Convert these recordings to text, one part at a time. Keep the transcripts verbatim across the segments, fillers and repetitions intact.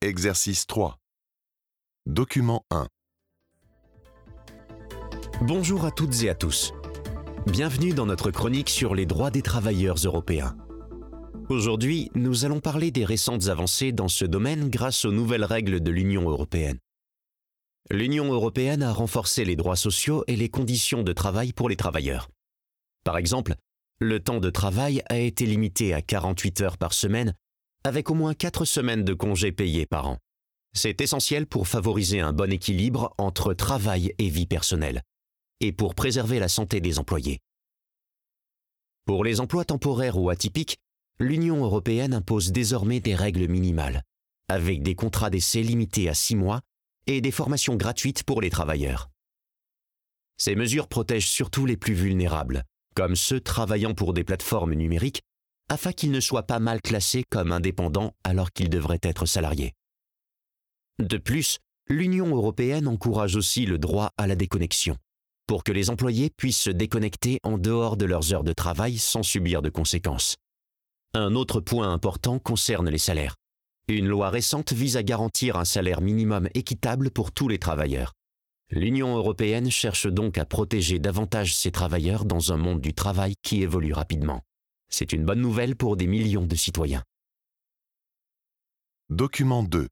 Exercice trois. Document un. Bonjour à toutes et à tous. Bienvenue dans notre chronique sur les droits des travailleurs européens. Aujourd'hui, nous allons parler des récentes avancées dans ce domaine grâce aux nouvelles règles de l'Union européenne. L'Union européenne a renforcé les droits sociaux et les conditions de travail pour les travailleurs. Par exemple, le temps de travail a été limité à quarante-huit heures par semaine, avec au moins quatre semaines de congés payés par an. C'est essentiel pour favoriser un bon équilibre entre travail et vie personnelle, et pour préserver la santé des employés. Pour les emplois temporaires ou atypiques, l'Union européenne impose désormais des règles minimales, avec des contrats d'essai limités à six mois et des formations gratuites pour les travailleurs. Ces mesures protègent surtout les plus vulnérables, comme ceux travaillant pour des plateformes numériques, afin qu'ils ne soient pas mal classés comme indépendants alors qu'ils devraient être salariés. De plus, l'Union européenne encourage aussi le droit à la déconnexion, pour que les employés puissent se déconnecter en dehors de leurs heures de travail sans subir de conséquences. Un autre point important concerne les salaires. Une loi récente vise à garantir un salaire minimum équitable pour tous les travailleurs. L'Union européenne cherche donc à protéger davantage ses travailleurs dans un monde du travail qui évolue rapidement. C'est une bonne nouvelle pour des millions de citoyens. Document deux.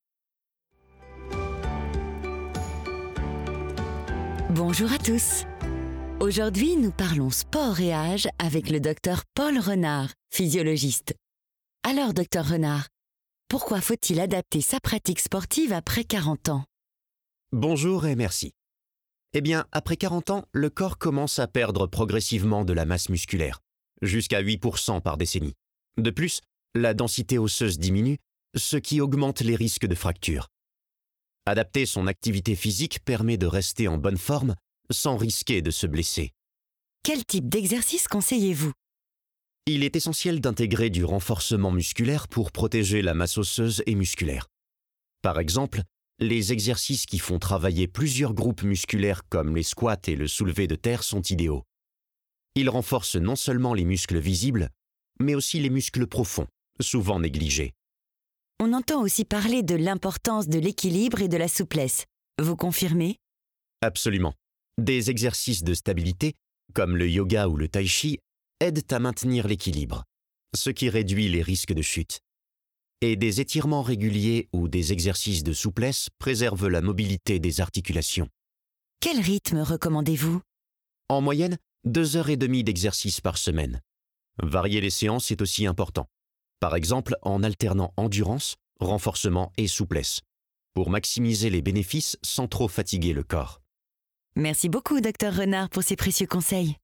Bonjour à tous. Aujourd'hui, nous parlons sport et âge avec le docteur Paul Renard, physiologiste. Alors, docteur Renard, pourquoi faut-il adapter sa pratique sportive après quarante ans? Bonjour et merci. Eh bien, après quarante ans, le corps commence à perdre progressivement de la masse musculaire, jusqu'à huit pour cent par décennie. De plus, la densité osseuse diminue, ce qui augmente les risques de fractures. Adapter son activité physique permet de rester en bonne forme sans risquer de se blesser. Quel type d'exercice conseillez-vous? Il est essentiel d'intégrer du renforcement musculaire pour protéger la masse osseuse et musculaire. Par exemple, les exercices qui font travailler plusieurs groupes musculaires comme les squats et le soulevé de terre sont idéaux. Ils renforcent non seulement les muscles visibles, mais aussi les muscles profonds, souvent négligés. On entend aussi parler de l'importance de l'équilibre et de la souplesse. Vous confirmez? Absolument. Des exercices de stabilité, comme le yoga ou le tai chi, aident à maintenir l'équilibre, ce qui réduit les risques de chute. Et des étirements réguliers ou des exercices de souplesse préservent la mobilité des articulations. Quel rythme recommandez-vous? En moyenne, deux heures et demie d'exercice par semaine. Varier les séances est aussi important. Par exemple, en alternant endurance, renforcement et souplesse, pour maximiser les bénéfices sans trop fatiguer le corps. Merci beaucoup, docteur Renard, pour ces précieux conseils.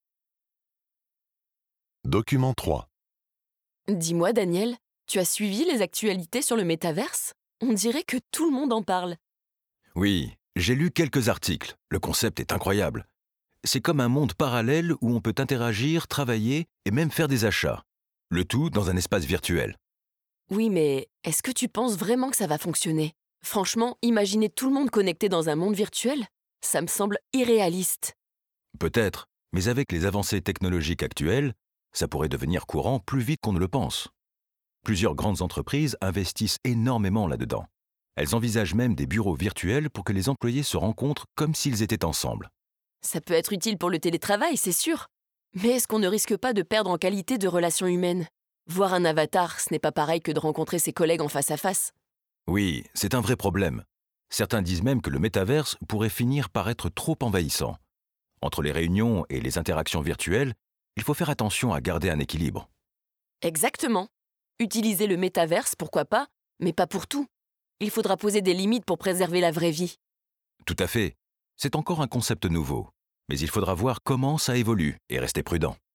Document trois. Dis-moi, Daniel, tu as suivi les actualités sur le métaverse? On dirait que tout le monde en parle. Oui, j'ai lu quelques articles. Le concept est incroyable. C'est comme un monde parallèle où on peut interagir, travailler et même faire des achats. Le tout dans un espace virtuel. Oui, mais est-ce que tu penses vraiment que ça va fonctionner? Franchement, imaginer tout le monde connecté dans un monde virtuel, ça me semble irréaliste. Peut-être, mais avec les avancées technologiques actuelles, ça pourrait devenir courant plus vite qu'on ne le pense. Plusieurs grandes entreprises investissent énormément là-dedans. Elles envisagent même des bureaux virtuels pour que les employés se rencontrent comme s'ils étaient ensemble. Ça peut être utile pour le télétravail, c'est sûr. Mais est-ce qu'on ne risque pas de perdre en qualité de relations humaines? Voir un avatar, ce n'est pas pareil que de rencontrer ses collègues en face à face. Oui, c'est un vrai problème. Certains disent même que le métaverse pourrait finir par être trop envahissant. Entre les réunions et les interactions virtuelles, il faut faire attention à garder un équilibre. Exactement. Utiliser le métaverse, pourquoi pas, mais pas pour tout. Il faudra poser des limites pour préserver la vraie vie. Tout à fait. C'est encore un concept nouveau. Mais il faudra voir comment ça évolue et rester prudent.